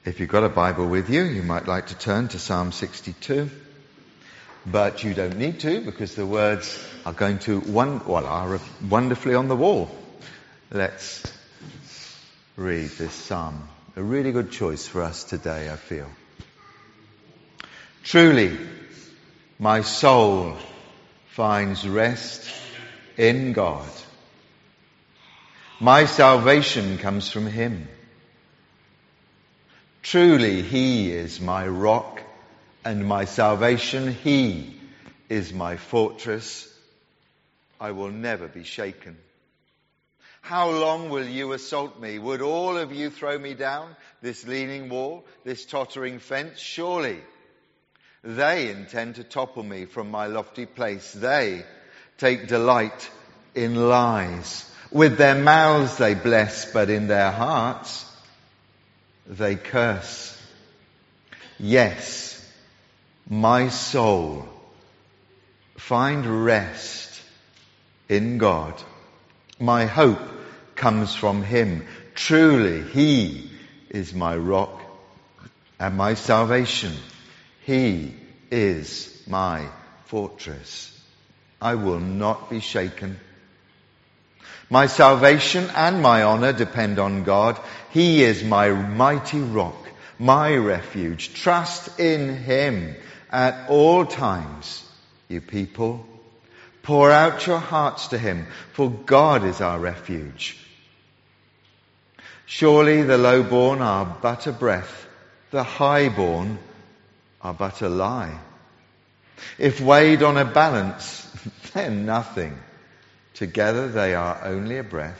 If you've got a Bible with you, you might like to turn to Psalm 62. But you don't need to, because the words are are wonderfully on the wall. Let's read this psalm. A really good choice for us today, I feel. Truly, my soul finds rest in God. My salvation comes from Him. Truly, He is my rock and my salvation. He is my fortress. I will never be shaken. How long will you assault me? Would all of you throw me down, this leaning wall, this tottering fence? Surely they intend to topple me from my lofty place. They take delight in lies. With their mouths they bless, but in their hearts they curse. Yes, my soul, find rest in God. My hope comes from Him. Truly, He is my rock and my salvation. He is my fortress. I will not be shaken. My salvation and my honor depend on God. He is my mighty rock, my refuge. Trust in Him at all times, you people. Pour out your hearts to Him, for God is our refuge. Surely the lowborn are but a breath, the highborn are but a lie. If weighed on a balance, they're nothing. Together they are only a breath.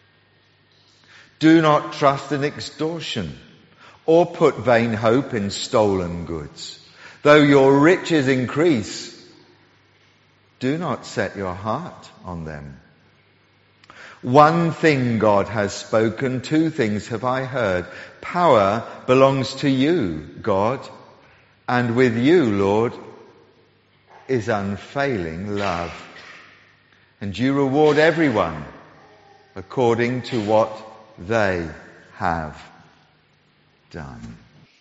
Do not trust in extortion or put vain hope in stolen goods. Though your riches increase, do not set your heart on them. One thing God has spoken, two things have I heard. Power belongs to you, God, and with you, Lord, is unfailing love. And you reward everyone according to what they have done.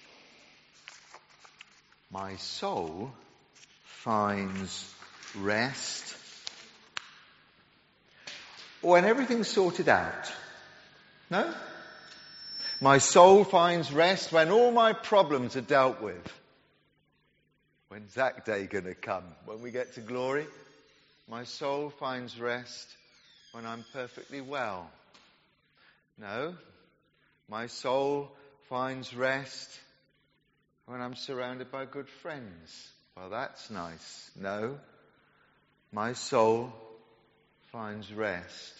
My soul finds rest when everything's sorted out. No? My soul finds rest when all my problems are dealt with. When's that day going to come? When we get to glory? My soul finds rest when I'm perfectly well. No, my soul finds rest when I'm surrounded by good friends. Well, that's nice. No, my soul finds rest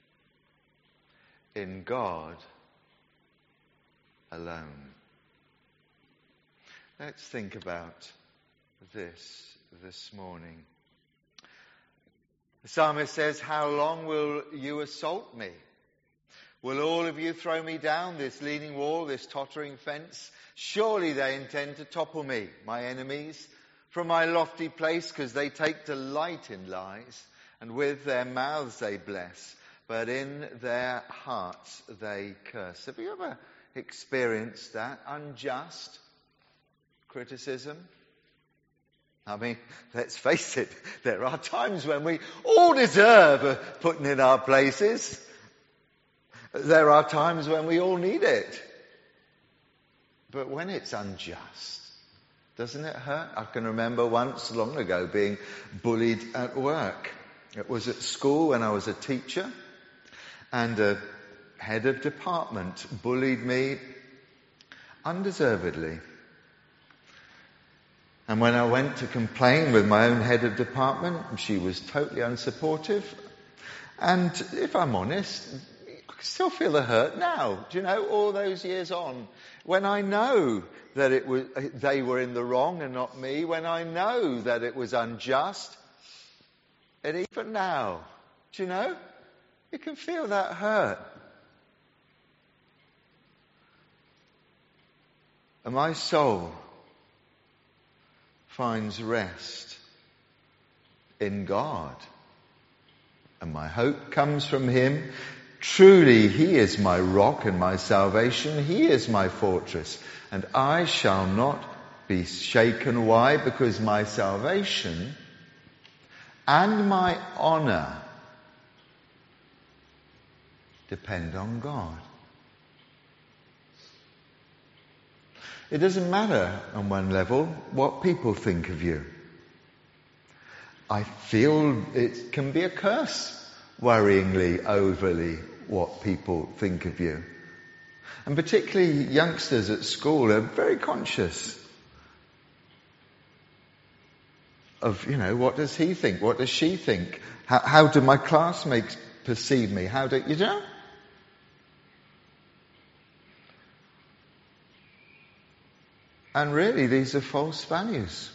in God alone. Let's think about this morning. The psalmist says, how long will you assault me? Will all of you throw me down, this leaning wall, this tottering fence? Surely they intend to topple me, my enemies, from my lofty place, because they take delight in lies, and with their mouths they bless, but in their hearts they curse. Have you ever experienced that? Unjust criticism? I mean, let's face it, there are times when we all deserve putting in our places. There are times when we all need it. But when it's unjust, doesn't it hurt? I can remember once, long ago, being bullied at work. It was at school when I was a teacher, and a head of department bullied me undeservedly. And when I went to complain with my own head of department, she was totally unsupportive. And if I'm honest, I still feel the hurt now. Do you know, all those years on, when I know that they were in the wrong and not me, when I know that it was unjust, and even now, do you know, you can feel that hurt. And my soul finds rest in God, and my hope comes from Him. Truly, he is my rock and my salvation. He is my fortress, and I shall not be shaken. Why? Because my salvation and my honor depend on God. It doesn't matter on one level what people think of you. I feel it can be a curse, worryingly, overly, what people think of you. And particularly youngsters at school are very conscious of, what does he think? What does she think? How do my classmates perceive me? How do, you know? And really, these are false values.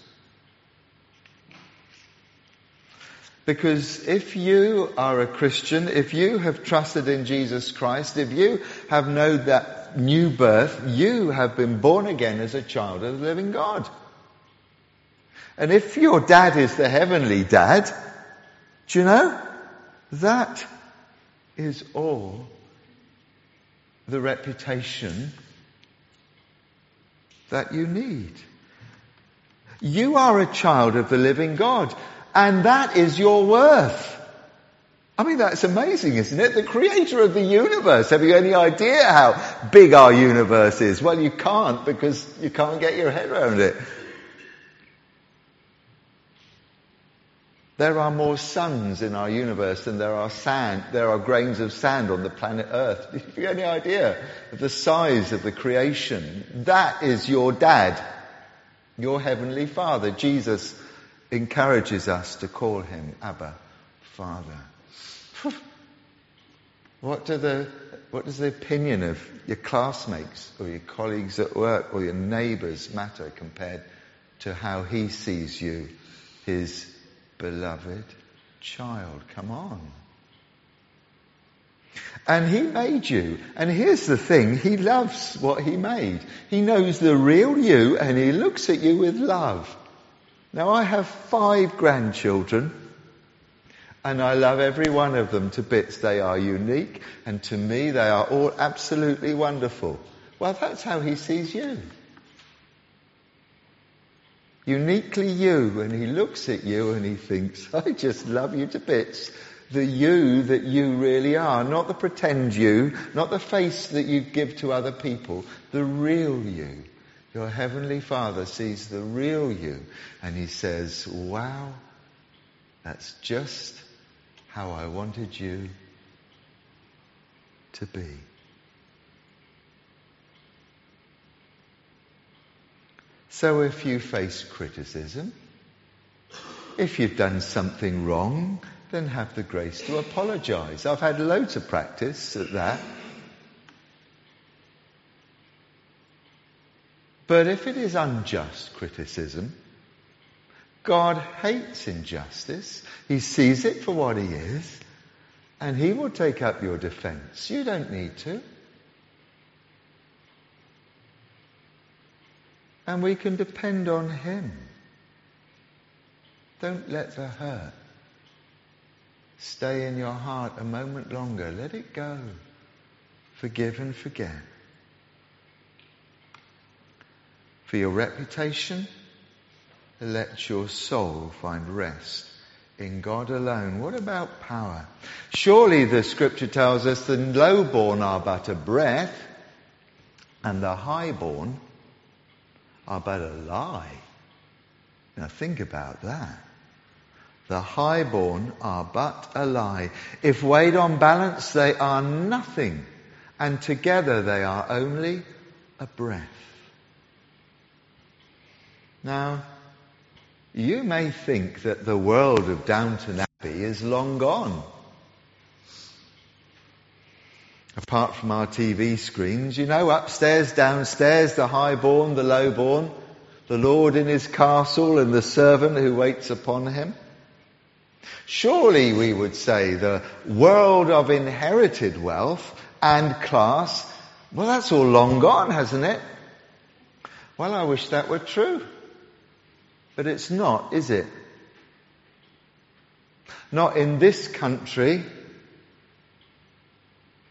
Because if you are a Christian, if you have trusted in Jesus Christ, if you have known that new birth, you have been born again as a child of the living God. And if your dad is the heavenly dad, do you know? That is all the reputation that you need. You are a child of the living God, and that is your worth. I mean, that's amazing, isn't it? The creator of the universe. Have you any idea how big our universe is? Well, you can't, because you can't get your head around it. There are more suns in our universe than there are grains of sand on the planet Earth. Have you any idea of the size of the creation? That is your dad, your heavenly Father. Jesus encourages us to call him Abba, Father. What does the opinion of your classmates or your colleagues at work or your neighbours matter compared to how he sees you, his beloved child? Come on. And he made you. And here's the thing, he loves what he made. He knows the real you, and he looks at you with love. Now, I have 5 grandchildren, and I love every one of them to bits. They are unique, and to me they are all absolutely wonderful. Well, that's how he sees you. Uniquely you, and he looks at you and he thinks, I just love you to bits. The you that you really are, not the pretend you, not the face that you give to other people, the real you. Your heavenly Father sees the real you, and he says, wow, that's just how I wanted you to be. So if you face criticism, if you've done something wrong, then have the grace to apologise. I've had loads of practice at that. But if it is unjust criticism, God hates injustice. He sees it for what he is, and he will take up your defence. You don't need to. And we can depend on him. Don't let the hurt stay in your heart a moment longer. Let it go. Forgive and forget. For your reputation, let your soul find rest in God alone. What about power? Surely the scripture tells us the lowborn are but a breath, and the highborn are but a lie. Now think about that. The highborn are but a lie. If weighed on balance, they are nothing, and together they are only a breath. Now, you may think that the world of Downton Abbey is long gone. Apart from our TV screens, upstairs, downstairs, the highborn, the lowborn, the Lord in his castle and the servant who waits upon him. Surely, we would say, the world of inherited wealth and class, well, that's all long gone, hasn't it? Well, I wish that were true. But it's not, is it? Not in this country.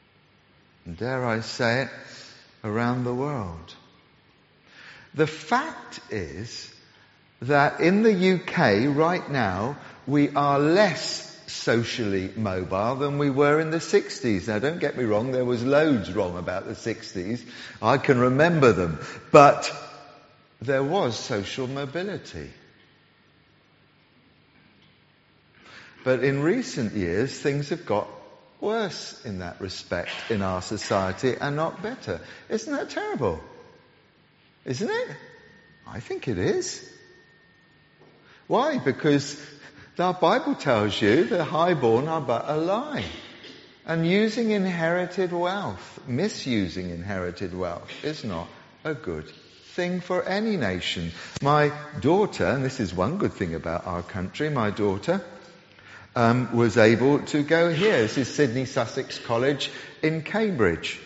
and dare I say it, around the world. The fact is that in the UK right now we are less socially mobile than we were in the 60s. Now don't get me wrong, there was loads wrong about the 60s. I can remember them. But there was social mobility. But in recent years things have got worse in that respect in our society and not better. Isn't that terrible? Isn't it? I think it is. Why? Because the Bible tells you the highborn are but a lie. And using inherited wealth, misusing inherited wealth, is not a good thing for any nation. My daughter, and this is one good thing about our country, my daughter was able to go here. This is Sydney Sussex College in Cambridge.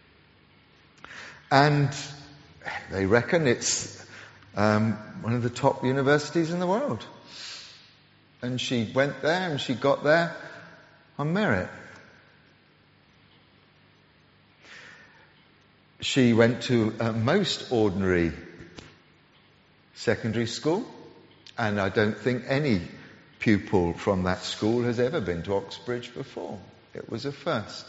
And they reckon it's one of the top universities in the world. And she went there and she got there on merit. She went to a most ordinary secondary school, and I don't think any pupil from that school has ever been to Oxbridge before. It was a first.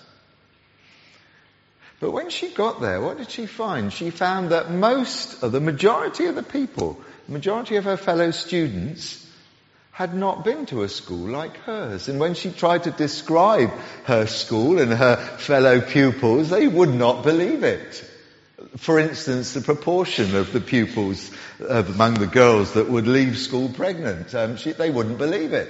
But when she got there, what did she find? She found that the majority of the people, the majority of her fellow students, had not been to a school like hers. And when she tried to describe her school and her fellow pupils, they would not believe it. For instance, the proportion of the pupils among the girls that would leave school pregnant, they wouldn't believe it.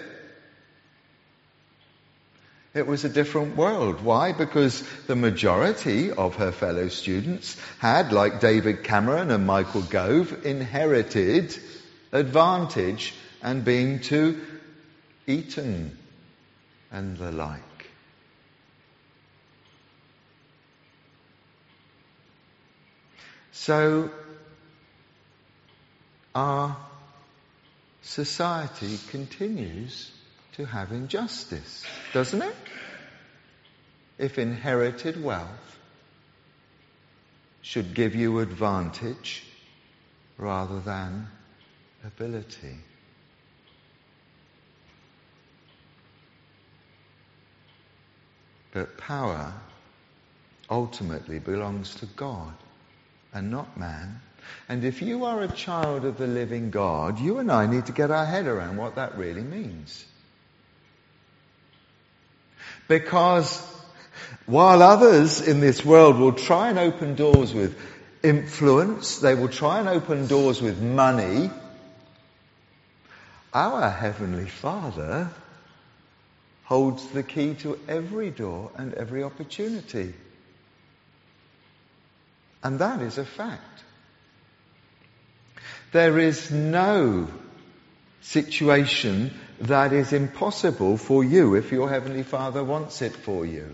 It was a different world. Why? Because the majority of her fellow students had, like David Cameron and Michael Gove, inherited advantage and been to Eton and the like. So our society continues to have injustice, doesn't it? If inherited wealth should give you advantage rather than ability. But power ultimately belongs to God and not man. And if you are a child of the living God, you and I need to get our head around what that really means. Because while others in this world will try and open doors with influence, they will try and open doors with money, our Heavenly Father holds the key to every door and every opportunity. And that is a fact. There is no situation that is impossible for you if your Heavenly Father wants it for you.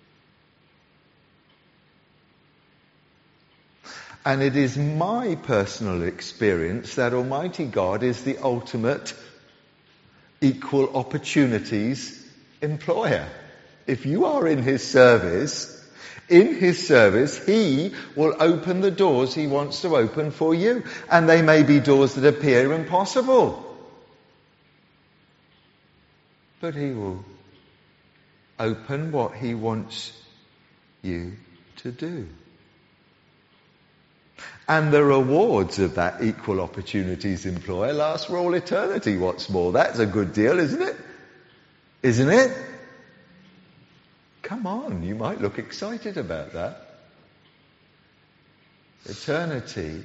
And it is my personal experience that Almighty God is the ultimate equal opportunities employer. If you are in His service, He will open the doors He wants to open for you. And they may be doors that appear impossible. But He will open what He wants you to do. And the rewards of that equal opportunities employer last for all eternity, what's more. That's a good deal, isn't it? Isn't it? Come on, you might look excited about that. Eternity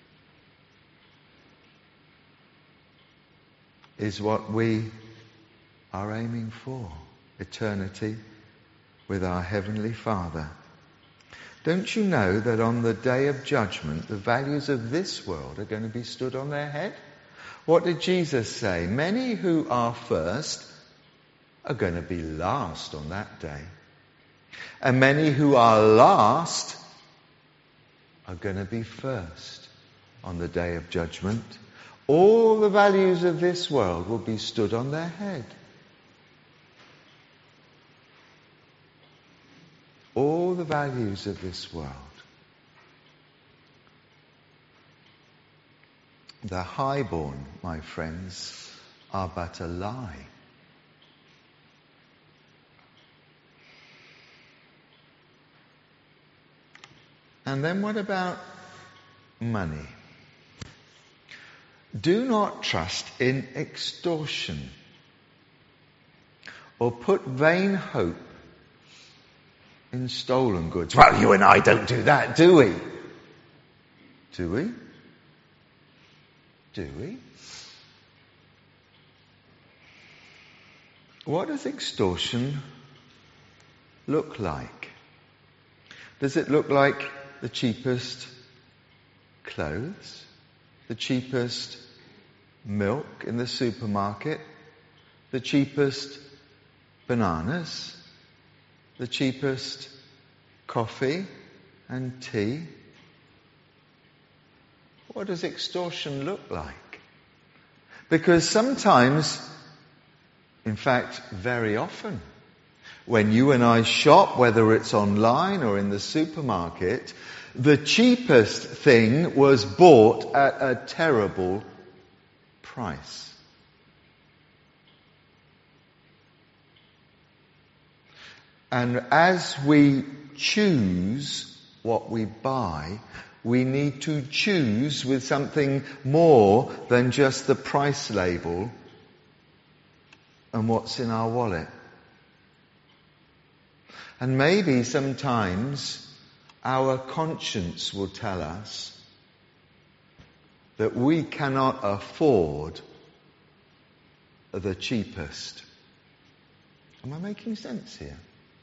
is what we are aiming for. Eternity with our Heavenly Father. Don't you know that on the day of judgment, the values of this world are going to be stood on their head? What did Jesus say? Many who are first are going to be last on that day. And many who are last are going to be first on the day of judgment. All the values of this world will be stood on their head. All all the values of this world. The highborn, my friends, are but a lie. And then what about money? Do not trust in extortion or put vain hope in stolen goods. Well, you and I don't do that, do we? Do we? Do we? What does extortion look like? Does it look like the cheapest clothes? The cheapest milk in the supermarket? The cheapest bananas? The cheapest coffee and tea? What does extortion look like? Because sometimes, in fact, very often, when you and I shop, whether it's online or in the supermarket, the cheapest thing was bought at a terrible price. And as we choose what we buy, we need to choose with something more than just the price label and what's in our wallet. And maybe sometimes our conscience will tell us that we cannot afford the cheapest. Am I making sense here?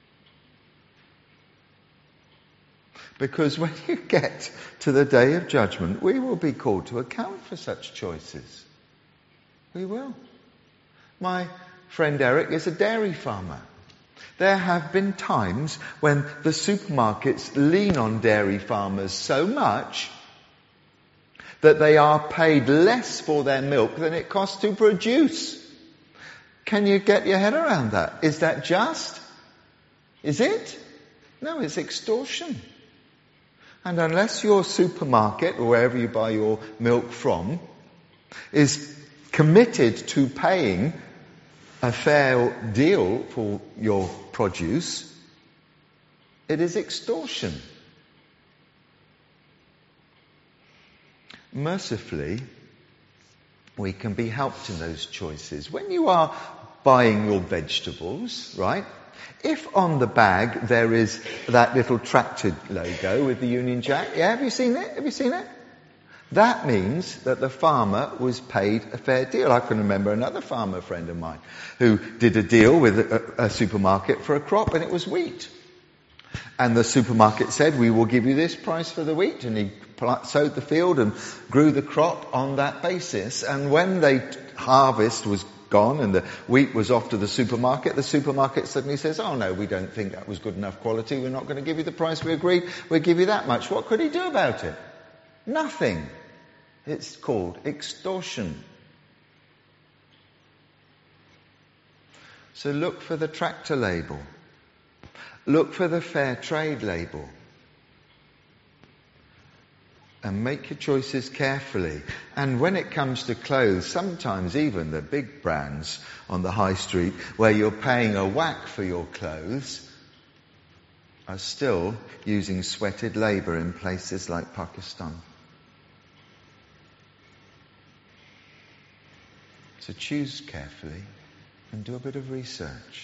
Because when you get to the day of judgment, we will be called to account for such choices. We will. My friend Eric is a dairy farmer. There have been times when the supermarkets lean on dairy farmers so much that they are paid less for their milk than it costs to produce. Can you get your head around that? Is that just? Is it? No, it's extortion. And unless your supermarket, or wherever you buy your milk from, is committed to paying a fair deal for your produce, it is extortion. Mercifully, we can be helped in those choices. When you are buying your vegetables, right? If on the bag there is that little tractor logo with the Union Jack, yeah, have you seen it? Have you seen it? That means that the farmer was paid a fair deal. I can remember another farmer friend of mine who did a deal with a supermarket for a crop, and it was wheat. And the supermarket said, we will give you this price for the wheat. And he sowed the field and grew the crop on that basis. And when the harvest was gone and the wheat was off to the supermarket suddenly says, oh no, we don't think that was good enough quality. We're not going to give you the price we agreed. We'll give you that much. What could he do about it? Nothing. It's called extortion. So look for the tractor label. Look for the fair trade label. And make your choices carefully. And when it comes to clothes, sometimes even the big brands on the high street where you're paying a whack for your clothes are still using sweated labour in places like Pakistan. So choose carefully and do a bit of research.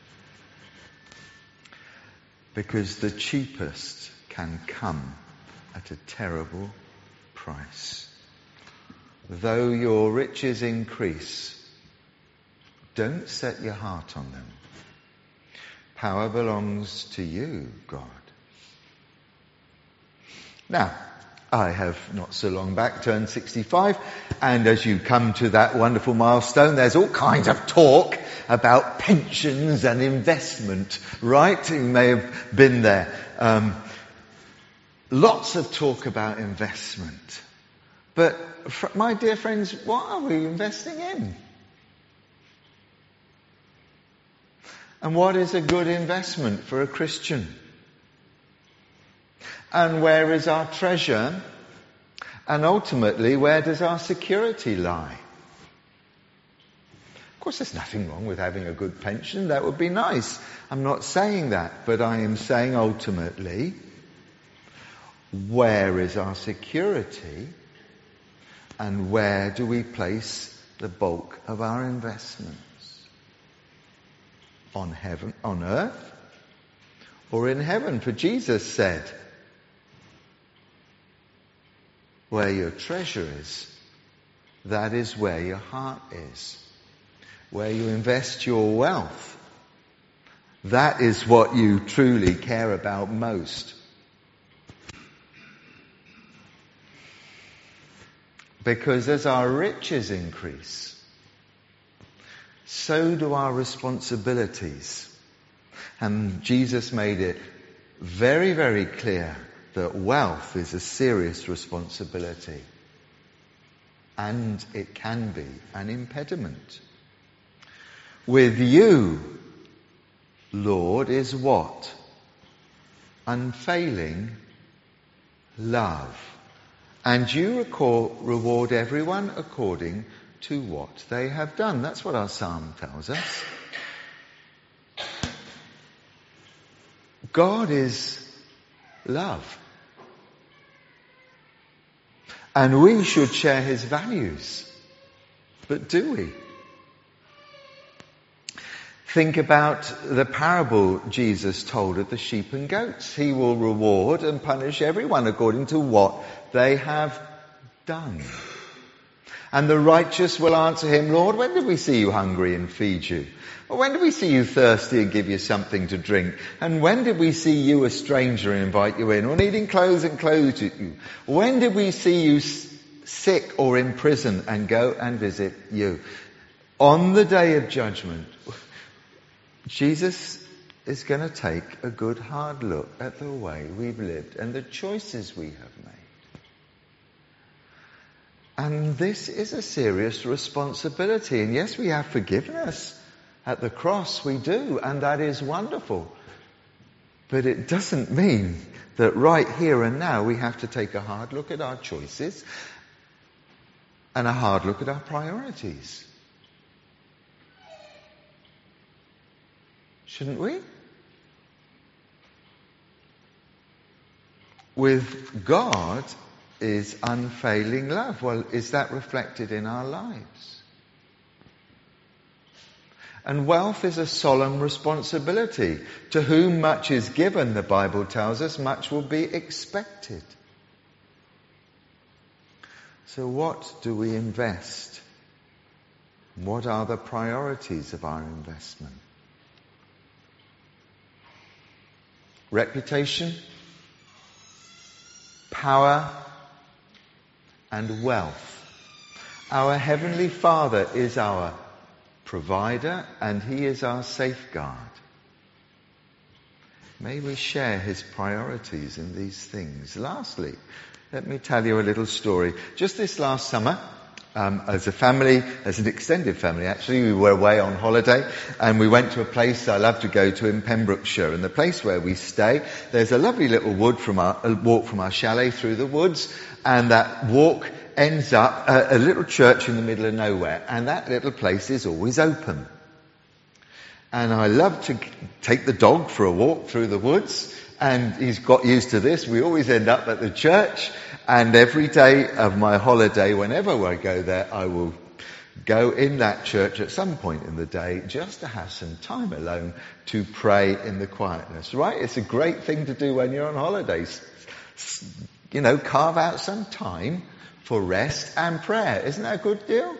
Because the cheapest can come at a terrible price. Though your riches increase, don't set your heart on them. Power belongs to you, God. Now, I have not so long back turned 65, and as you come to that wonderful milestone, there's all kinds of talk about pensions and investment, right? You may have been there. Lots of talk about investment. But, my dear friends, what are we investing in? And what is a good investment for a Christian? And where is our treasure? And ultimately, where does our security lie? Of course, there's nothing wrong with having a good pension. That would be nice. I'm not saying that, but I am saying ultimately, where is our security? And where do we place the bulk of our investments? On heaven, on earth, or in heaven? For Jesus said, where your treasure is, that is where your heart is. Where you invest your wealth, that is what you truly care about most. Because as our riches increase, so do our responsibilities. And Jesus made it very, very clear that wealth is a serious responsibility. And it can be an impediment. With you, Lord, is what? Unfailing love. And you reward everyone according to what they have done. That's what our psalm tells us. God is love. And we should share his values. But do we? Think about the parable Jesus told of the sheep and goats. He will reward and punish everyone according to what they have done. And the righteous will answer him, Lord, when did we see you hungry and feed you? Or when did we see you thirsty and give you something to drink? And when did we see you a stranger and invite you in? Or needing clothes and clothed you? When did we see you sick or in prison and go and visit you? On the day of judgment, Jesus is going to take a good hard look at the way we've lived and the choices we have made. And this is a serious responsibility. And yes, we have forgiveness at the cross. We do. And that is wonderful. But it doesn't mean that right here and now we have to take a hard look at our choices and a hard look at our priorities. Shouldn't we? With God is unfailing love. Well, is that reflected in our lives? And wealth is a solemn responsibility. To whom much is given, the Bible tells us, much will be expected. So what do we invest? What are the priorities of our investment? Reputation, power, and wealth. Our Heavenly Father is our provider and He is our safeguard. May we share His priorities in these things. Lastly, let me tell you a little story. Just this last summer, as a family, as an extended family actually, we were away on holiday and we went to a place I love to go to in Pembrokeshire. And the place where we stay, there's a lovely little walk from our chalet through the woods, and that walk ends up a little church in the middle of nowhere, and that little place is always open. And I love to take the dog for a walk through the woods, and he's got used to this. We always end up at the church, and every day of my holiday, whenever I go there, I will go in that church at some point in the day just to have some time alone to pray in the quietness, right? It's a great thing to do when you're on holidays. You know, carve out some time for rest and prayer. Isn't that a good deal?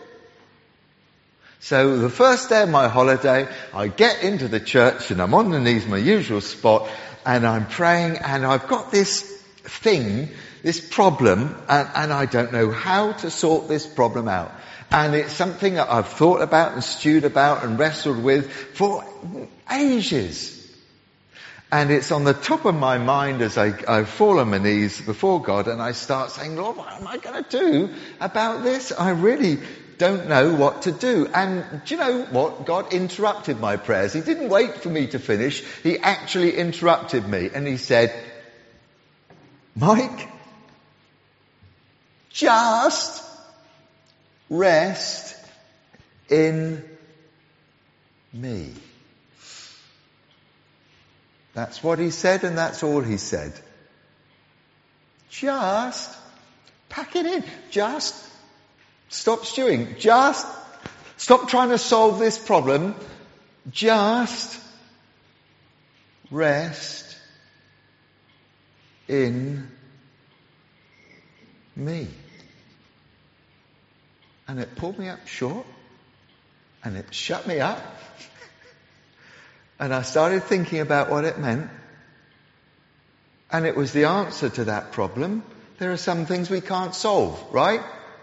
So the first day of my holiday, I get into the church and I'm on the knees, my usual spot, and I'm praying, and I've got this thing, this problem, and I don't know how to sort this problem out. And it's something that I've thought about and stewed about and wrestled with for ages. And it's on the top of my mind as I fall on my knees before God and I start saying, Lord, what am I going to do about this? I really don't know what to do. And do you know what? God interrupted my prayers. He didn't wait for me to finish. He actually interrupted me. And he said, Mike, just rest in me. That's what he said, and that's all he said. Just pack it in. Just stop stewing. Just stop trying to solve this problem. Just rest in me. And it pulled me up short, and it shut me up. And I started thinking about what it meant. And it was the answer to that problem. There are some things we can't solve, right?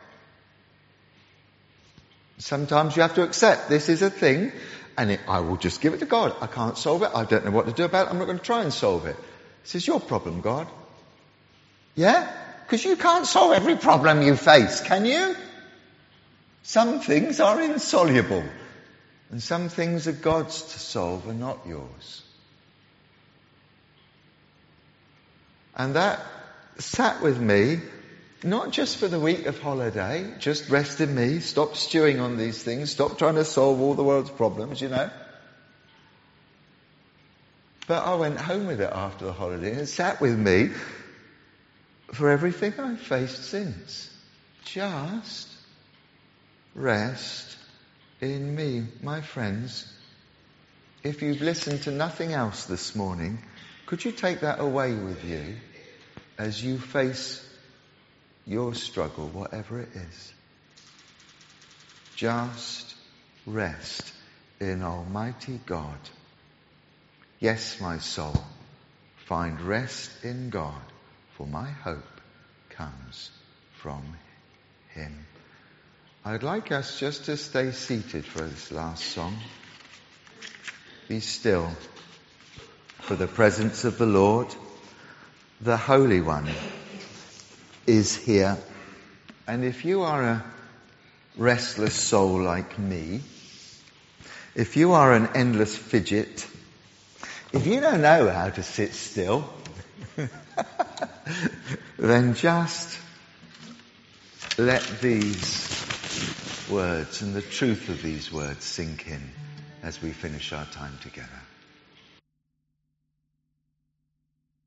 Sometimes you have to accept this is a thing, and I will just give it to God. I can't solve it. I don't know what to do about it. I'm not going to try and solve it. This is your problem, God. Yeah? Because you can't solve every problem you face, can you? Some things are insoluble. And some things are God's to solve and not yours. And that sat with me, not just for the week of holiday, just rest in me, stop stewing on these things, stop trying to solve all the world's problems, you know. But I went home with it after the holiday, and it sat with me for everything I've faced since. Just rest in me. My friends, if you've listened to nothing else this morning, could you take that away with you as you face your struggle, whatever it is? Just rest in Almighty God. Yes, my soul, find rest in God, for my hope comes from Him. I'd like us just to stay seated for this last song. Be still for the presence of the Lord. The Holy One is here. And if you are a restless soul like me, if you are an endless fidget, if you don't know how to sit still, then just let these words and the truth of these words sink in as we finish our time together.